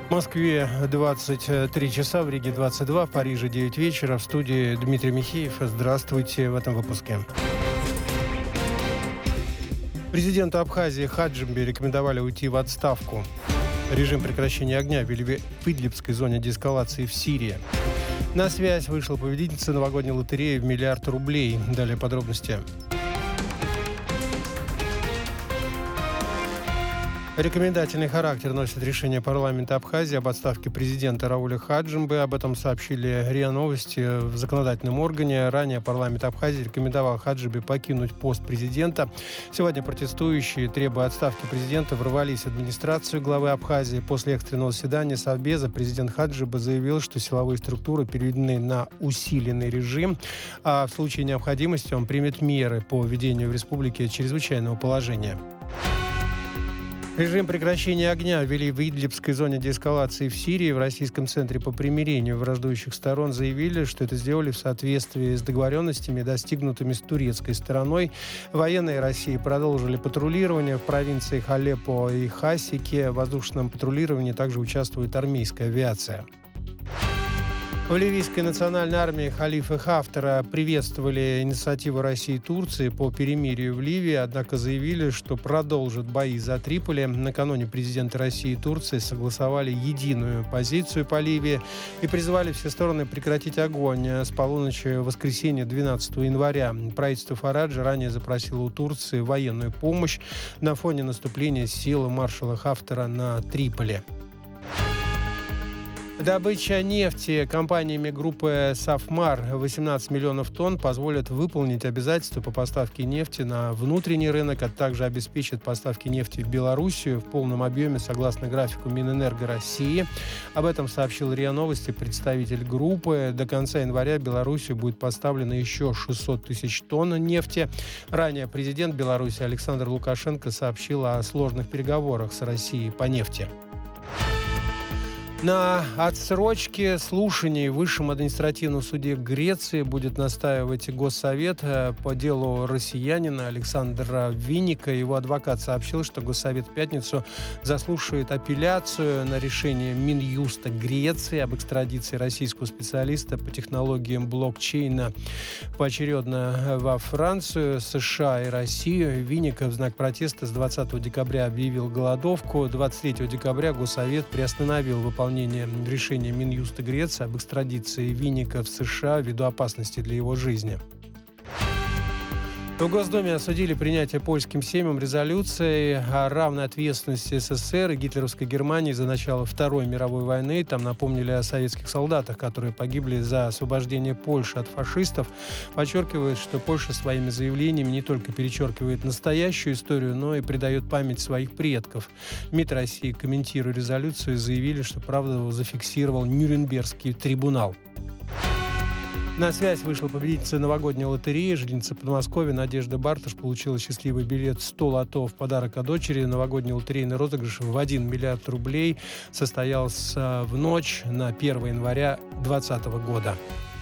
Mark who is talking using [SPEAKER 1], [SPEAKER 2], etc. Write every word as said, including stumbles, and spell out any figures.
[SPEAKER 1] В Москве двадцать три часа, в Риге двадцать два, в Париже девять вечера. В студии Дмитрий Михеев. Здравствуйте в этом выпуске. Президенту Абхазии Хаджимбе рекомендовали уйти в отставку. Режим прекращения огня ввели в Идлибской зоне деэскалации в Сирии. На связь вышла победительница новогодней лотереи в миллиард рублей. Далее подробности. Рекомендательный характер носит решение парламента Абхазии об отставке президента Рауля Хаджимбе. Об этом сообщили РИА Новости в законодательном органе. Ранее парламент Абхазии рекомендовал Хаджимбе покинуть пост президента. Сегодня протестующие, требуя отставки президента, ворвались в администрацию главы Абхазии. После экстренного заседания Совбеза президент Хаджимбе заявил, что силовые структуры переведены на усиленный режим, а в случае необходимости он примет меры по введению в республике чрезвычайного положения. Режим прекращения огня ввели в Идлибской зоне деэскалации в Сирии. В Российском центре по примирению враждующих сторон заявили, что это сделали в соответствии с договоренностями, достигнутыми с турецкой стороной. Военные России продолжили патрулирование в провинциях Алеппо и Хасике. В воздушном патрулировании также участвует армейская авиация. В ливийской национальной армии халифа Хафтара приветствовали инициативу России и Турции по перемирию в Ливии, однако заявили, что продолжат бои за Триполи. Накануне президенты России и Турции согласовали единую позицию по Ливии и призвали все стороны прекратить огонь с полуночи в воскресенье двенадцатого января. Правительство Фараджа ранее запросило у Турции военную помощь на фоне наступления сил маршала Хафтара на Триполи. Добыча нефти компаниями группы «Сафмар» восемнадцать миллионов тонн позволит выполнить обязательства по поставке нефти на внутренний рынок, а также обеспечит поставки нефти в Белоруссию в полном объеме согласно графику Минэнерго России. Об этом сообщил РИА Новости представитель группы. До конца января в Белоруссию будет поставлено еще шестьсот тысяч тонн нефти. Ранее президент Беларуси Александр Лукашенко сообщил о сложных переговорах с Россией по нефти. На отсрочке слушаний в Высшем административном суде Греции будет настаивать Госсовет по делу россиянина Александра Винника. Его адвокат сообщил, что Госсовет в пятницу заслушает апелляцию на решение Минюста Греции об экстрадиции российского специалиста по технологиям блокчейна поочередно во Францию, США и Россию. Винник в знак протеста с двадцатого декабря объявил голодовку. двадцать третьего декабря Госсовет приостановил выполнение решения Минюста Греции об экстрадиции Винника в США ввиду опасности для его жизни. В Госдуме осудили принятие польским Сеймом резолюции о равной ответственности СССР и гитлеровской Германии за начало Второй мировой войны. Там напомнили о советских солдатах, которые погибли за освобождение Польши от фашистов. Подчеркивают, что Польша своими заявлениями не только перечеркивает настоящую историю, но и придает память своих предков. МИД России, комментируя резолюцию, заявили, что правду зафиксировал Нюрнбергский трибунал. На связь вышла победительница новогодней лотереи. Жительница Подмосковья Надежда Барташ получила счастливый билет сто лото в подарок от дочери. Новогодний лотерейный розыгрыш в один миллиард рублей состоялся в ночь на первое января двадцатого года.